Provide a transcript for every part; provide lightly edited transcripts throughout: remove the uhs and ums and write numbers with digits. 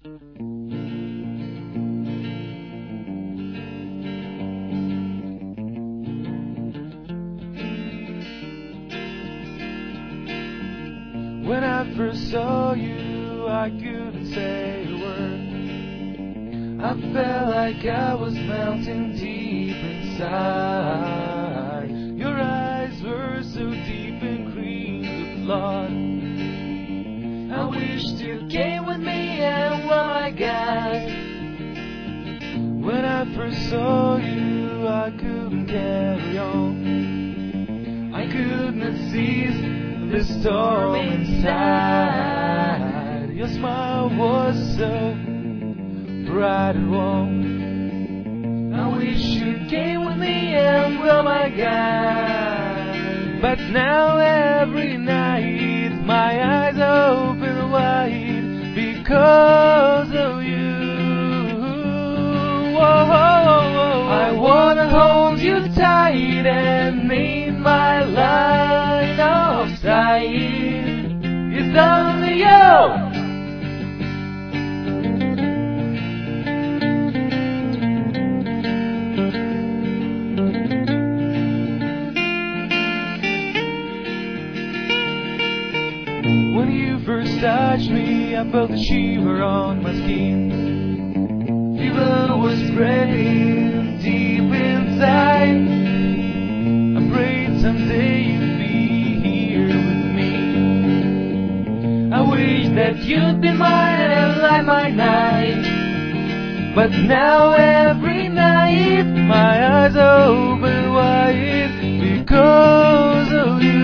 When I first saw you, I couldn't say a word. I felt like I was melting deep inside. Your eyes were so deep and creamed with blood. I wished you came with me and what I got. When I first saw you, I couldn't carry on. I could not cease the storm inside. Your smile was so bright and warm. I wish you came with me and were my guide. But now every night my eyes open wide because of you. Whoa, I wanna hold you tight and in my line of sight. It's only you. When you first touched me, I felt a shiver on my skin. Fever was spreading deep inside. I prayed someday you'd be here with me. I wish that you'd be mine and light my night. But now every night my eyes open wide because of you.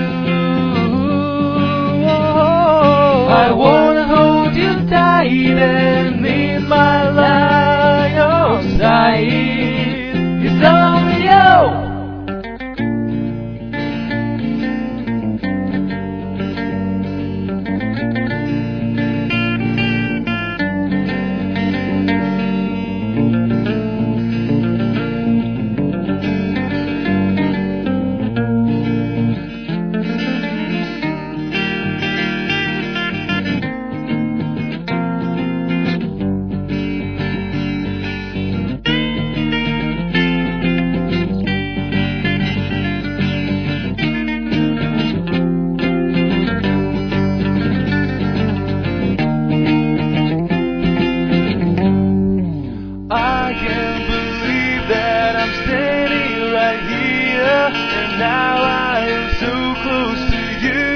I wanna hold you tight and in my line of sight. It's only you. I can't believe that I'm standing right here, and now I am so close to you.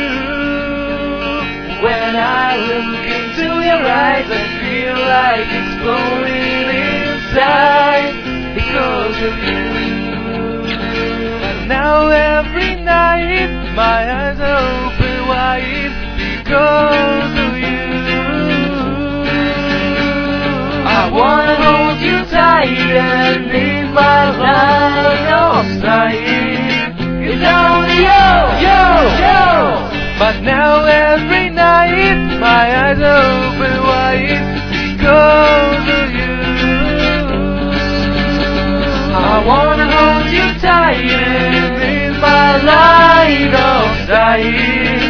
When I look into your eyes, I feel like exploding inside because of you. And now every night my eyes are open wide because of you. I wanna hold you tight and in my line of sight. It's only you. But now every night my eyes are open wide because of you. I wanna hold you tight and in my line of sight.